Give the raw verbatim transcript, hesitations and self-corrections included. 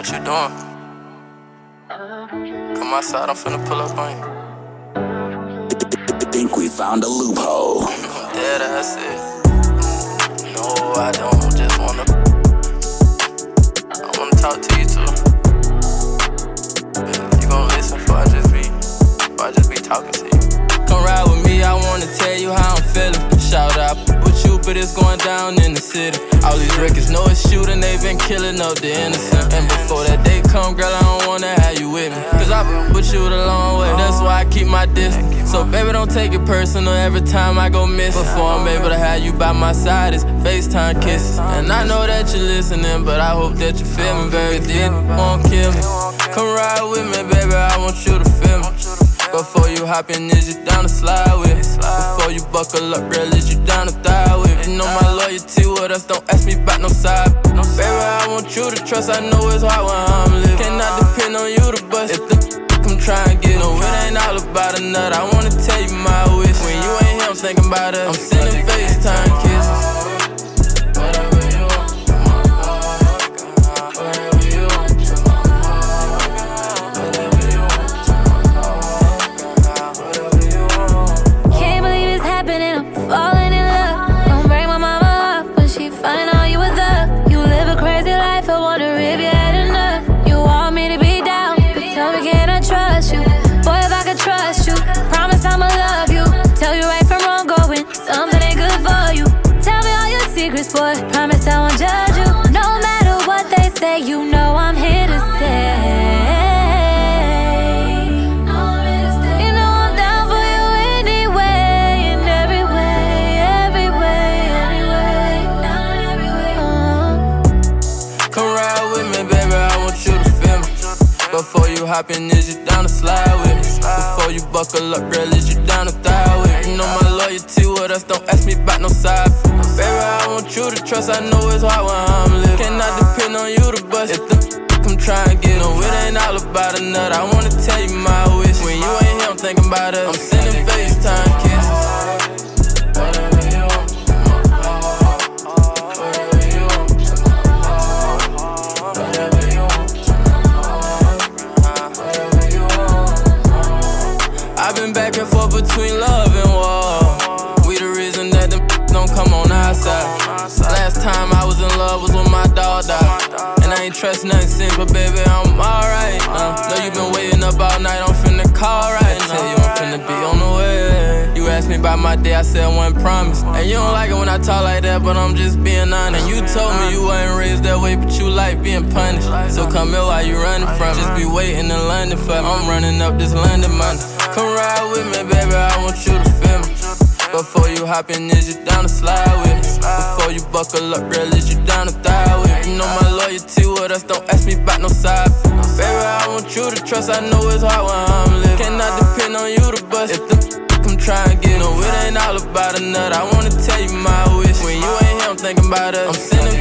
you doing? Come outside, I'm finna pull up on you. Think we found a loophole. I'm dead ass it. No, I don't just wanna. I wanna talk to you too. But you gon' listen before I just be, before I just be talking to you. Come ride with me, I wanna tell you how I'm feeling. Shout out with you, but it's going down in the city. All these records know it's shooting, they been killing up the innocent. And before that day come, girl, I don't wanna have you with me. Cause I put you the long way, that's why I keep my distance. So baby, don't take it personal every time I go missing. Before I'm able to have you by my side, it's FaceTime kisses. And I know that you're listening, but I hope that you feel me, baby. This won't kill me. Come ride with me, baby, I want you to feel me. Before you hop in, is you down to slide with me? Before you buckle up, real, is you down to die with me? You know my loyalty with us, don't ask me about no side. No, baby, I want you to trust, I know it's hard when I'm living. Cannot depend on you to bust. If the I'm trying to get, no, it ain't all about a nut. I wanna tell you my wish. When you ain't here, I'm thinking about us. I'm sending FaceTime kisses. Boy, promise I won't judge you. No matter what they say, you know I'm here to stay. You know I'm down for you anyway, in every way, every way, anyway, every way. Uh. Come ride with me, baby, I want you to feel me. Before you hop in, is you down to slide with me? Before you buckle up, girl, is you down to die with me? You know my loyalty with us, don't ask me about no side. Baby, I want you to trust, I know it's hard when I'm living. Cannot depend on you to bust. If the I'm trying to get, no, it ain't all about a nut. I wanna tell you my wish. When you ain't here, I'm thinking about us. I'm sending FaceTime kisses. Whatever you want. Whatever you want. Whatever you want. Whatever you want. I've been back and forth between love and war. We the reason that them don't come on our side. Last time I was in love was when my dog died. And I ain't trust nothing since, but baby, I'm alright now. Know you been waiting up all night, I'm finna call right now. Tell you I'm finna be on the way. You asked me about my day, I said one promise. And you don't like it when I talk like that, but I'm just being honest. And you told me you wasn't raised that way, but you like being punished. So come here while you running from me. Just be waiting in London for me. I'm running up this London money. Come ride with me, baby, I want you to feel me. Before you hop in, is you down to slide with me? Before you buckle up, girl, is you down to die with me? You know my loyalty with us, don't ask me about no side. Baby, I want you to trust, I know it's hard when I'm living. Cannot depend on you to bust. If the I'm trying to get, no, it ain't all about a nut. I wanna tell you my wish. When you ain't here, I'm thinking about us. I'm sending